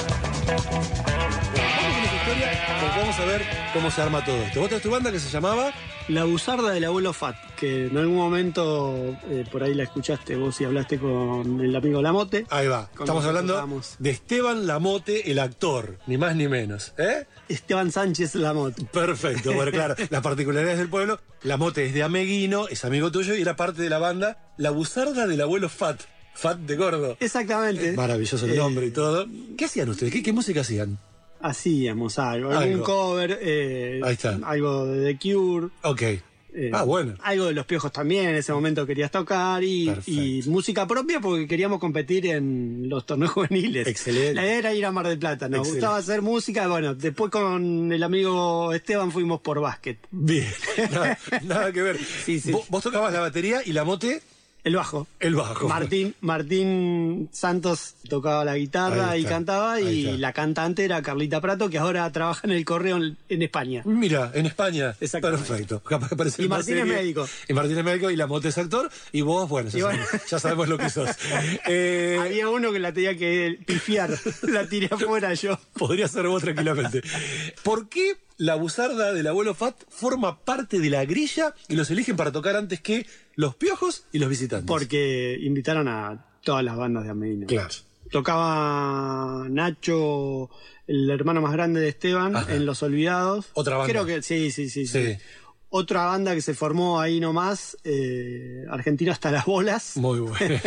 Porque vamos a ver cómo se arma todo esto. Vos tenés tu banda que se llamaba La Buzarda del Abuelo Fat, que en algún momento eh, por ahí la escuchaste vos y hablaste con el amigo Lamote. Ahí va. Con Estamos el que hablando tocamos. de Esteban Lamote, el actor, ni más ni menos. ¿Eh? Esteban Sánchez Lamote. Perfecto. Bueno, claro, las particularidades del pueblo. Lamote es de Ameguino, es amigo tuyo y era parte de la banda La Buzarda del Abuelo Fat. Fat de gordo. Exactamente. Maravilloso el Eh, nombre y todo. ¿Qué hacían ustedes? ¿Qué, qué música hacían? Hacíamos algo, algún Algo. cover, eh, Ahí está. algo de The Cure. Ok. Eh, ah, bueno. Algo de Los Piojos también, en ese momento querías tocar y, y música propia porque queríamos competir en los torneos juveniles. Excelente. La idea era ir a Mar del Plata, nos Excelente. gustaba hacer música, bueno, después con el amigo Esteban fuimos por básquet. Bien, nada, nada que ver. Sí, sí. Vos, vos tocabas la batería y la mote... El bajo. El bajo. Martín, Martín Santos tocaba la guitarra Ahí y está, cantaba ahí y está. la cantante era Carlita Prato, que ahora trabaja en el Correo en, en España. Mira, en España. Exactamente. Perfecto. Capaz que aparece Y en una Martín es serie. médico. Y Martín es médico y la mote es actor. Y vos, bueno, ya, Y bueno. sabemos, ya sabemos lo que sos. Eh, Había uno que la tenía que pifiar, la tiré afuera yo. Podría ser vos tranquilamente. ¿Por qué la buzarda del abuelo Fat forma parte de la grilla y los eligen para tocar antes que Los Piojos y los Visitantes? Porque invitaron a todas las bandas de Ameghino. Claro. Tocaba Nacho, el hermano más grande de Esteban, Ajá. en Los Olvidados. Otra banda. Creo que sí, sí, sí. sí. Sí. Otra banda que se formó ahí nomás, eh, Argentino hasta las bolas. Muy bueno.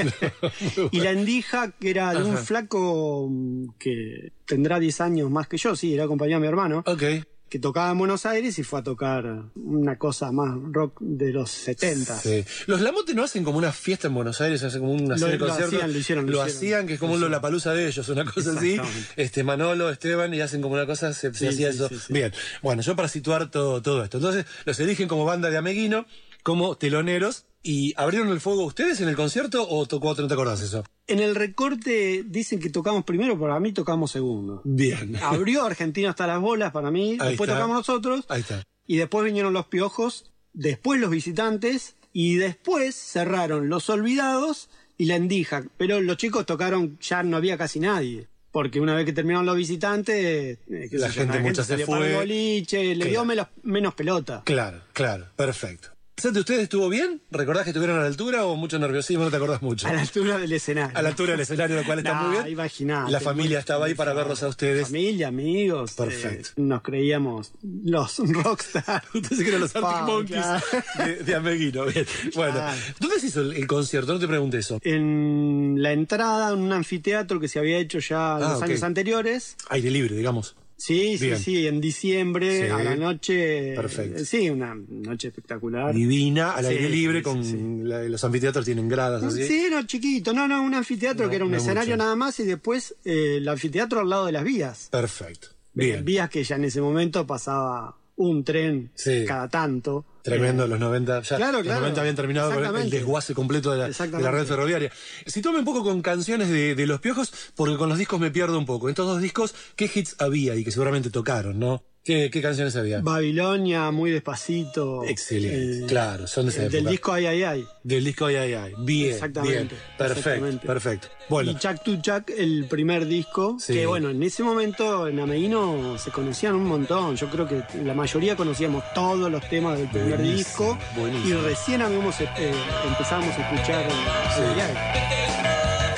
Y La Endija, que era de un Ajá. flaco mm, que tendrá diez años más que yo, sí, era compañero de mi hermano. Ok. Que tocaba en Buenos Aires y fue a tocar una cosa más rock de los setenta. Sí. Los Lamote no hacen como una fiesta en Buenos Aires, hacen como una Lo- serie de lo conciertos. hacían, lo hicieron, lo Lo hicieron. hacían, que es como un Lollapalooza de ellos, una cosa así. Exactamente. Este, Manolo, Esteban, y hacen como una cosa, se, se Sí, hacía sí, eso. sí, sí. Bien. Bueno, yo para situar todo, todo esto. Entonces, los eligen como banda de Ameghino, como teloneros, y ¿abrieron el fuego ustedes en el concierto o tocó otro? ¿No te acordás eso? En el recorte dicen que tocamos primero, pero a mí tocamos segundo. Bien. Abrió Argentino hasta las bolas para mí, Ahí después está. tocamos nosotros, Ahí está. y después vinieron Los Piojos, después Los Visitantes, y después cerraron Los Olvidados y La Endija. Pero los chicos tocaron, ya no había casi nadie. Porque una vez que terminaron Los Visitantes, eh, qué La sé yo, gente mucha se salió para el fue. boliche, le Claro. dio menos, menos pelota. Claro, claro, perfecto. ¿De ustedes estuvo bien? ¿Recordás que estuvieron a la altura o mucho nerviosismo? No te acordás mucho. A la altura del escenario. A la altura del escenario, lo cual está Nah, muy bien. imaginate, La familia muy- estaba ahí para verlos a ustedes. Familia, amigos. Perfecto. eh, nos creíamos los rockstars. Ustedes se creen los Arctic Pa, Monkeys claro. de, de Ameghino. Bien. Bueno, Claro. ¿dónde se hizo el, el concierto? No te pregunté eso. En la entrada, en un anfiteatro que se había hecho ya en Ah, los ok. años anteriores. Aire libre, digamos. Sí, sí, Bien. sí, en diciembre, Sí. a la noche. Perfecto. Sí, una noche espectacular. Divina, al Sí, aire libre, sí, con sí, sí. la- los anfiteatros tienen gradas así. Sí, no, chiquito, no, no, un anfiteatro No, que era un no escenario mucho. nada más y después eh, el anfiteatro al lado de las vías. Perfecto. Bien. Vías que ya en ese momento pasaba un tren Sí. cada tanto. Tremendo, Eh, los noventa. Ya, Claro, los claro. noventa habían terminado con el Exactamente. desguace completo de la, de la Exactamente. red ferroviaria. Situame un poco con canciones de, de Los Piojos, porque con los discos me pierdo un poco. En estos dos discos, ¿qué hits había y que seguramente tocaron, no? ¿Qué, qué canciones había? Babilonia, muy despacito. Excelente, Eh, claro, son de esa eh, época. Del disco Ay Ay Ay. Del disco Ay Ay Ay. Bien, Exactamente, bien. Perfecto, exactamente. perfecto. Bueno, Y Chuck to Chuck, el primer disco, Sí. que bueno, en ese momento en Ameghino se conocían un montón. Yo creo que la mayoría conocíamos todos los temas del primer Buenísimo, disco. buenísimo. Y recién habíamos, eh, empezábamos a escuchar Sí. Ay Ay Ay.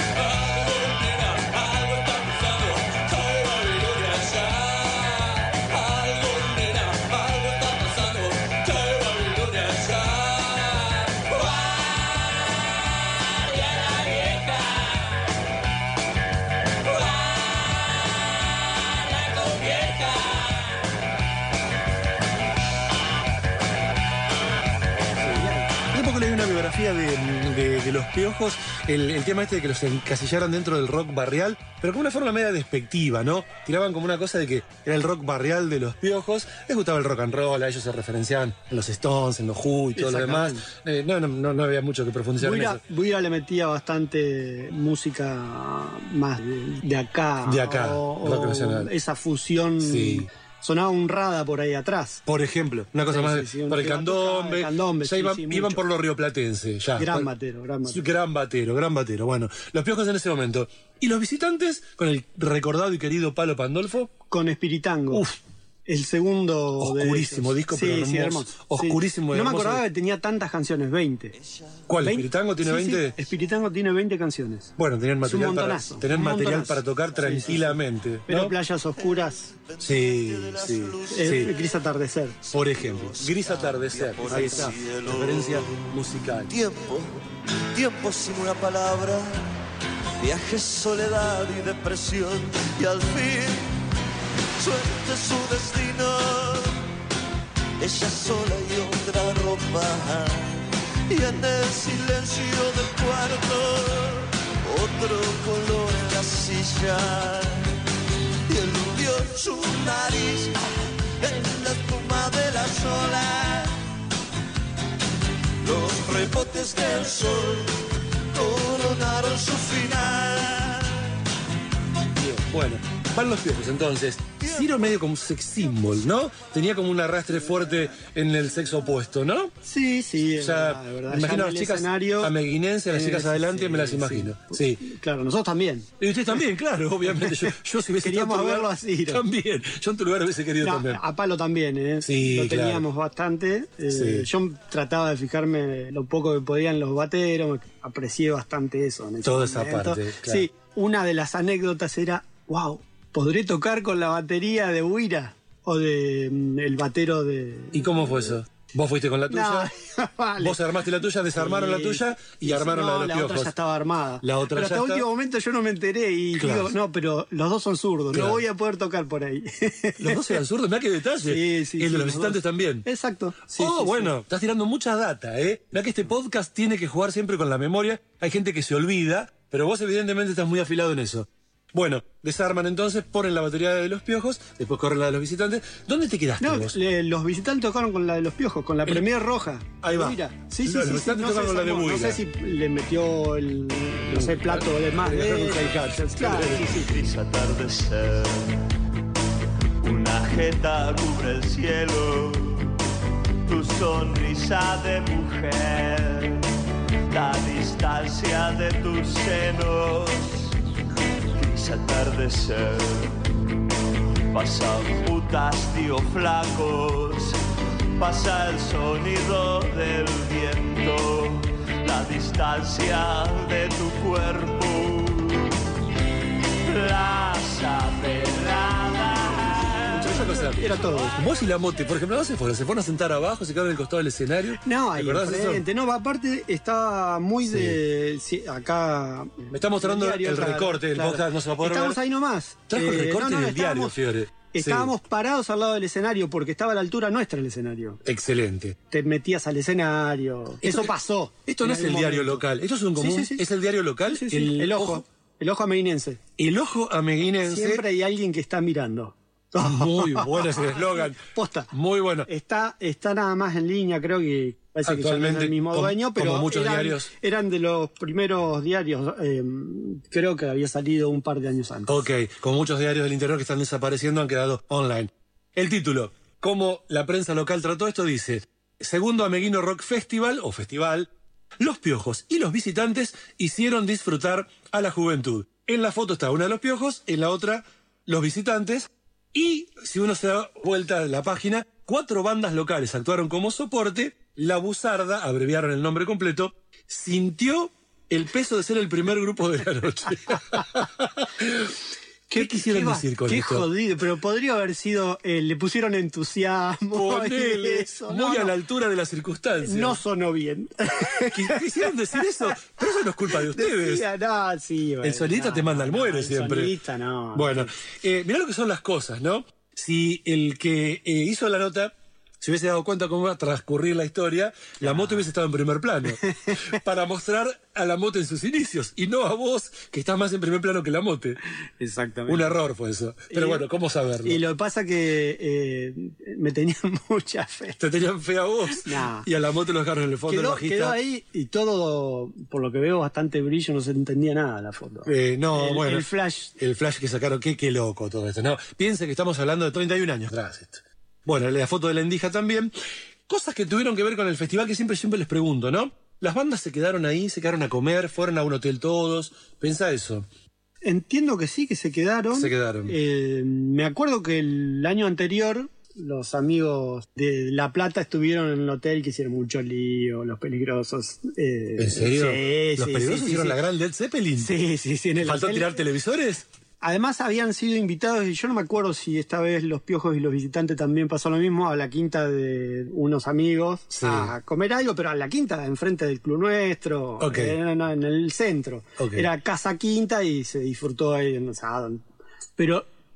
hace poco leí una biografía de, de- de Los Piojos, el, el tema este de que los encasillaran dentro del rock barrial, pero como una forma media despectiva, ¿no? Tiraban como una cosa de que era el rock barrial de Los Piojos, les gustaba el rock and roll, a ellos se referenciaban en los Stones, en los Who y todo lo demás. Eh, no, no, no, no había mucho que profundizar en Buira, eso. Buira le metía bastante música más de, de acá. De acá, o- rock o nacional. esa fusión. Sí. Sonaba honrada por ahí atrás. Por ejemplo, una cosa Sí, más sí, de- sí, un por el tema candombe, toca- el candombe, ya sí, iban, sí, iban mucho. por lo rioplatense, ya. Gran Por- batero, gran batero. Gran batero, gran batero. Bueno, Los Piojos en ese momento. ¿Y los visitantes con el recordado y querido Palo Pandolfo? Con Espiritango. Uf. El segundo. de Oscurísimo esos. disco, Sí, pero sí, hermoso. hermoso. Oscurísimo y No me hermoso. acordaba que tenía tantas canciones, veinte. ¿Cuál? ¿veinte? ¿Espiritango tiene Sí, veinte? sí, Espiritango tiene veinte canciones. Bueno, tenían Es un material, para, montonazo, tenían un material montonazo. para tocar Sí, sí, sí. tranquilamente. Pero ¿no? Playas Oscuras. Sí, sí, eh, sí. Gris Atardecer. Por ejemplo, Gris Atardecer. Ahí está, referencia musical. Tiempo, tiempo sin una palabra, viaje, soledad y depresión, y al fin suerte su destino. ella sola y otra ropa. Y en el silencio del cuarto, otro color en la silla. Y el rubio en su nariz, en la espuma de las olas. Los rebotes del sol coronaron su final. Bien, bueno, van los piojos entonces. Ciro medio como un sex symbol, ¿no? Tenía como un arrastre fuerte en el sexo opuesto, ¿no? Sí, sí, O sea, de verdad. me imagino Ya a en las el chicas escenario, ameguinenses, a las eh, chicas adelante, sí, me las sí. imagino. Sí. Claro, nosotros también. Y ustedes también, claro, obviamente. Yo, yo si hubiese Queríamos estado en tu verlo lugar, así, ¿no? También. Yo en tu lugar hubiese querido No, también. a palo también, ¿eh? Sí, lo claro. teníamos bastante. Eh, Sí. Yo trataba de fijarme lo poco que podían los bateros, aprecié bastante eso. En ese Toda esa momento. parte, claro. Sí, una de las anécdotas era, wow, ¿podré tocar con la batería de Huira? O de mm, el batero de... ¿Y cómo fue eso? ¿Vos fuiste con la tuya? No, vale. Vos armaste la tuya, desarmaron Sí. la tuya y Sí, armaron no, la de los la piojos. otra ya estaba armada. La otra pero ya hasta está- último momento yo no me enteré y Claro. digo, no, pero los dos son zurdos, Claro. no voy a poder tocar por ahí. Los dos eran zurdos, mirá qué detalle. Sí, sí, El sí, de los los visitantes dos. también. Exacto. Sí, oh, sí, bueno, sí. estás tirando mucha data, ¿eh? Mirá que este podcast tiene que jugar siempre con la memoria. Hay gente que se olvida, pero vos evidentemente estás muy afilado en eso. Bueno, desarman entonces, ponen la batería de los piojos, después corren la de los visitantes. ¿Dónde te quedaste No, vos? le- los visitantes tocaron con la de los piojos, con la Premier roja. Ahí va. Mira, sí, sí, Los sí, sí, visitantes no tocaron sé, con la de no, no Buira. sé si le metió el, no sé, plato de más Le de... dejaron un hi-hat. Claro, sí, sí. Gris atardecer, una jeta cubre el cielo, tu sonrisa de mujer, la distancia de tus senos. Gris atardecer, pasan putas, tío flacos, pasa el sonido del viento, la distancia de tu cuerpo, plaza pelada. Esa cosa, Era todo. Vos y la mote, por ejemplo, ¿no se fueron? ¿Se fueron a sentar abajo, se quedaron en el costado del escenario? No, ¿Te ahí acordás de eso? enfrente. No, aparte estaba muy de... sí, acá... Me está mostrando diario, el claro, recorte del claro. podcast, no se va a poder Estábamos ver. ahí nomás. Trajo el Eh, recorte no, no, del diario, estábamos- Fiore. Sí. Estábamos parados al lado del escenario porque estaba a la altura nuestra el escenario. Excelente. Te metías al escenario. Eso pasó. Esto no en es el algún diario momento. local. Esto es un común. Sí, sí, sí. ¿Es el diario local? Sí, sí, el, ojo. El ojo ameguinense. El ojo ameguinense. Siempre hay alguien que está mirando. Muy bueno ese eslogan. Posta. Muy bueno. Está, está nada más en línea, creo que parece que ya no es Actualmente, el mismo como- dueño, pero como muchos eran, diarios. eran de los primeros diarios. eh, creo que había salido un par de años antes. Ok, como muchos diarios del interior que están desapareciendo han quedado online. El título, cómo la prensa local trató esto, dice: Segundo Ameguino Rock Festival o Festival, los piojos y los visitantes hicieron disfrutar a la juventud. En la foto está una de los piojos, en la otra los visitantes. Y si uno se da vuelta a la página, cuatro bandas locales actuaron como soporte. La Buzarda, abreviaron el nombre completo, sintió el peso de ser el primer grupo de la noche. ¿Qué quisieron va- decir con qué esto? jodido, pero podría haber sido, eh, le pusieron entusiasmo. y Ponele, eso. muy No, a no, la altura de las circunstancias. no sonó bien. Qui- Quisieron decir eso, pero eso no es culpa de ustedes. Decía, no, sí, bueno, El sonidista no, te manda al no, muere el siempre. sonidista no. Bueno, eh, mirá lo que son las cosas, ¿no? Si el que eh, hizo la nota se hubiese dado cuenta cómo va a transcurrir la historia, la moto hubiese estado en primer plano. Para mostrar a la moto en sus inicios, y no a vos, que estás más en primer plano que la moto. Exactamente. Un error fue eso. Pero Y- bueno, ¿cómo saberlo? Y lo que pasa que eh, me tenían mucha fe. Te tenían fe a vos, Nah. y a la moto lo dejaron en el fondo del Quedó, bajista. quedó ahí y todo, por lo que veo, bastante brillo, no se entendía nada la foto. Eh, no, el, bueno. el flash. El flash que sacaron, qué, qué loco todo esto. No, piense que estamos hablando de treinta y un años atrás. Esto. Bueno, la foto de la Endija también. Cosas que tuvieron que ver con el festival que siempre, siempre les pregunto, ¿no? Las bandas se quedaron ahí, se quedaron a comer, fueron a un hotel todos. Pensá eso. Entiendo que sí, que se quedaron. Se quedaron. Eh, me acuerdo que el año anterior los amigos de La Plata estuvieron en el hotel que hicieron mucho lío, los peligrosos. eh, ¿En serio? Sí, ¿Los sí, peligrosos sí, hicieron sí. la gran Led Zeppelin? Sí, sí, sí. En el ¿Faltó hotel. tirar televisores? Además habían sido invitados, y yo no me acuerdo si esta vez los piojos y los visitantes también pasó lo mismo, a la quinta de unos amigos Sí. a comer algo, pero a la quinta, enfrente del club nuestro, Ok. en, en el centro. Ok. Era Casa Quinta y se disfrutó ahí en el sábado. Pero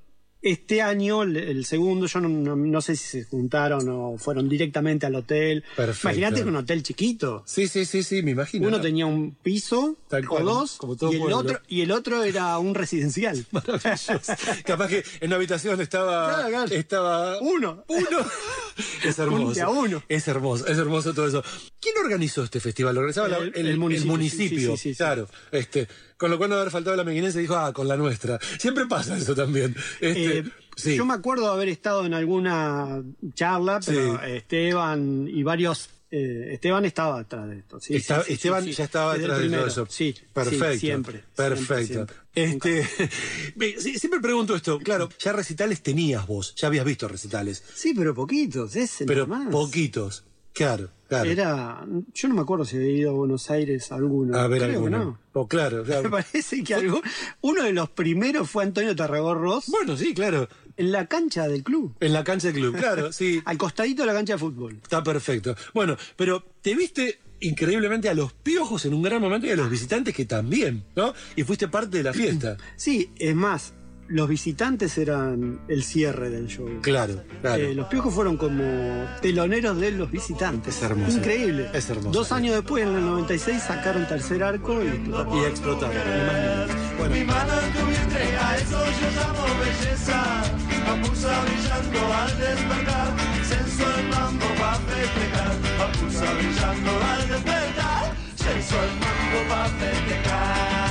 Este año, el, el segundo, yo no, no, no sé si se juntaron o fueron directamente al hotel. Perfecto. Imagínate que un hotel chiquito. Sí, sí, sí, sí, me imagino. Uno tenía un piso Tal o cual, dos como todo y, el pueblo. otro, y el otro era un residencial. Maravilloso. Capaz que en una habitación estaba... Claro, claro. Estaba... Uno. Uno. Es hermoso. Un de a uno. Es hermoso, es hermoso todo eso. ¿Quién organizó este festival? ¿Lo organizaba la- El- el, el municipio, el municipio? sí, sí, sí, sí. Claro. Este, con lo cual no haber faltado la mequinense dijo, ah, con la nuestra. Siempre pasa eso también. Este, Eh, sí. Yo me acuerdo de haber estado en alguna charla, pero Sí. Esteban y varios... eh, Esteban estaba atrás de esto. Sí, Está- sí, sí, Esteban sí, sí. ya estaba Desde el detrás de todo primero. eso. Sí, Perfecto. sí, siempre. Perfecto. Siempre, siempre. Este, ve, sí, siempre pregunto esto. Claro, ya recitales tenías vos, ya habías visto recitales. Sí, pero poquitos, ese Pero nomás. poquitos. Claro, claro. Era, yo no me acuerdo si había ido a Buenos Aires alguno. A ver, Creo alguno. que no. Oh, claro, claro. Me parece que algo, uno de los primeros fue Antonio Tarragorros. Bueno, sí, claro. En la cancha del club. En la cancha del club, claro, sí. Al costadito de la cancha de fútbol. Está perfecto. Bueno, pero te viste increíblemente a los piojos en un gran momento y a los visitantes que también, ¿no? Y fuiste parte de la fiesta. Sí, es más, los visitantes eran el cierre del show. Claro, claro. Eh, los piojos fueron como teloneros de los visitantes. Es hermoso. Increíble. Es hermoso. Dos años después, en el noventa y seis, sacaron Tercer Arco y explotaron. Y explotaron, ni más ni menos. Bueno. Mi mano en tu vientre, a eso yo llamo belleza. Papusa brillando al despertar, sensual mambo va a festejar. Papusa brillando al despertar, sensual mambo va a festejar.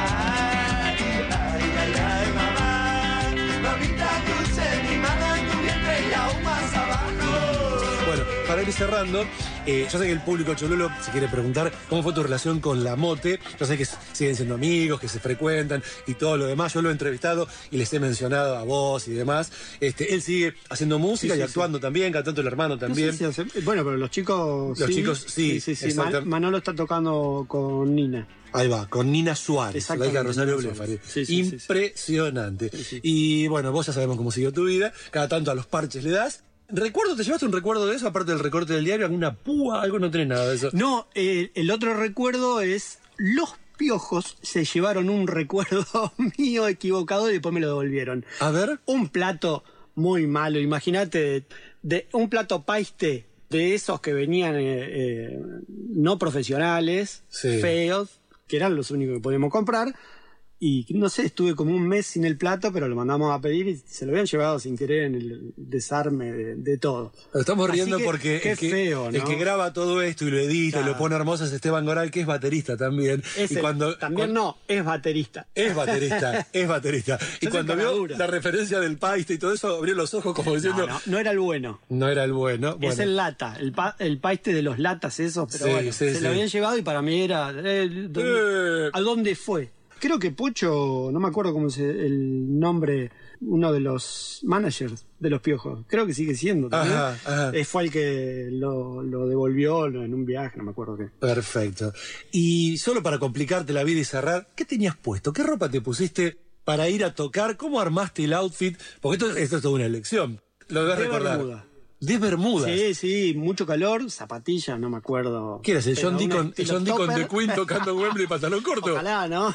Ay, ay, ay, mamá, mamita dulce, mi mano en tu vientre y aún más abajo. Bueno, para ir cerrando, eh, yo sé que el público cholulo se quiere preguntar cómo fue tu relación con la Mote. Yo sé que s- siguen siendo amigos, que se frecuentan y todo lo demás. Yo lo he entrevistado y les he mencionado a vos y demás. Este, él sigue haciendo música Sí, y sí, actuando también, cantando el hermano No también. sé si hace- bueno, pero los chicos. Los sí. chicos, sí, sí, sí. exacto. Man- Manolo está tocando con Nina. Ahí va, con Nina Suárez, la Exactamente, hija de Rosario Nina Blefari. Suárez. Sí, sí, sí, sí. Impresionante. Y bueno, vos ya sabemos cómo siguió tu vida. Cada tanto a los parches le das. ¿Recuerdo? ¿Te llevaste un recuerdo de eso? Aparte del recorte del diario, ¿alguna púa? Algo no tenés nada de eso. No, eh, el otro recuerdo es los piojos se llevaron un recuerdo mío equivocado y después me lo devolvieron. A ver. Un plato muy malo, imagínate, de, de un plato paiste de esos que venían eh, eh, no profesionales, Sí. feos, que eran los únicos que podíamos comprar. Y no sé, estuve como un mes sin el plato, pero lo mandamos a pedir y se lo habían llevado sin querer en el desarme de, de todo. Lo estamos Así riendo que, porque qué el, que, feo, el ¿no? que graba todo esto y lo edita y Claro. lo pone hermoso es Esteban Goral, que es baterista también. Es y el- cuando, también cuando- no, es baterista. Es baterista, es baterista. Y Yo soy cuando vio caradura. la referencia del paiste y todo eso, abrió los ojos como diciendo, No, no, no era el bueno. no era el bueno. Es Bueno, el lata, el, pa- el paiste de los latas esos, pero Sí, bueno, sí, se sí. lo habían llevado y para mí era... eh, ¿dónde- Eh. ¿A dónde fue? Creo que Pocho, no me acuerdo cómo es el nombre, uno de los managers de los Piojos, creo que sigue siendo también. Ajá, ajá. Eh, fue el que lo, lo devolvió en un viaje, no me acuerdo qué. perfecto. Y solo para complicarte la vida y cerrar, ¿qué tenías puesto? ¿Qué ropa te pusiste para ir a tocar? ¿Cómo armaste el outfit? Porque esto, esto es toda una elección. Lo debes De recordar. Bermuda. De Bermudas. Sí, sí, mucho calor, zapatillas, no me acuerdo. ¿Qué eras? ¿El Pero John un Deacon, estilo John Deacon topper. de Queen tocando en Wembley pantalón corto? Ojalá, ¿no?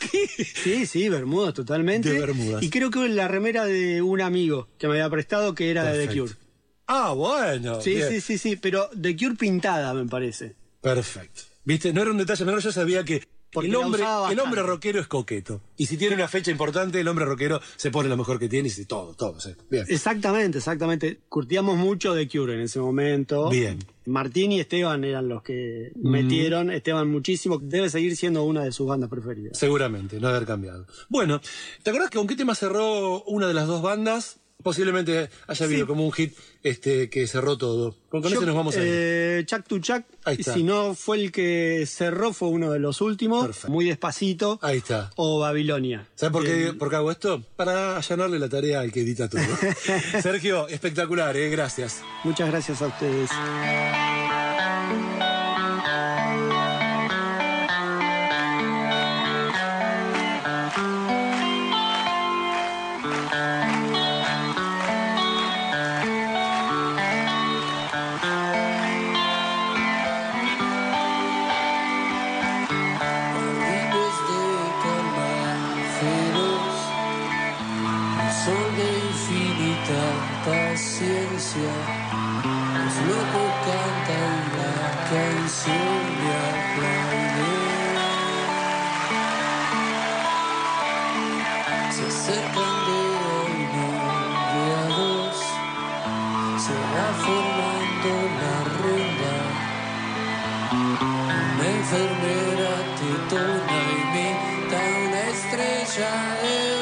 Sí, sí, Bermudas totalmente. De Bermudas. Y creo que la remera de un amigo que me había prestado que era de The Perfecto. Cure. Ah, bueno. Sí, bien. sí, sí, sí, pero The Cure pintada, me parece. Perfecto. ¿Viste? No era un detalle menor, yo sabía que Porque el la hombre, usaba el hombre bastante. rockero es coqueto. Y si tiene una fecha importante, el hombre rockero se pone lo mejor que tiene y dice todo, todo. Sí. Bien. Exactamente, exactamente. Curtíamos mucho The Cure en ese momento. Bien. Martín y Esteban eran los que Mm. metieron. Esteban muchísimo. Debe seguir siendo una de sus bandas preferidas. Seguramente, no haber cambiado. Bueno, ¿te acordás que con qué tema cerró una de las dos bandas? Posiblemente haya habido Sí. como un hit este, que cerró todo. Con, con Yo, ese nos vamos a ir. eh, Chuck to Chuck. Ahí Y está. si no fue el que cerró, fue uno de los últimos. Perfecto. Muy despacito. Ahí está. O Babilonia. ¿Sabes por qué, El- por qué hago esto? Para allanarle la tarea al que edita todo. Sergio, espectacular, ¿eh? Gracias. Muchas gracias a ustedes. Jardines de Carnaceros, el sol de paciencia. Los locos cantan la canción y aplauden. Se acercan de uno de a dos, se va formando la ronda. Una enfermera tetona imita una estrella de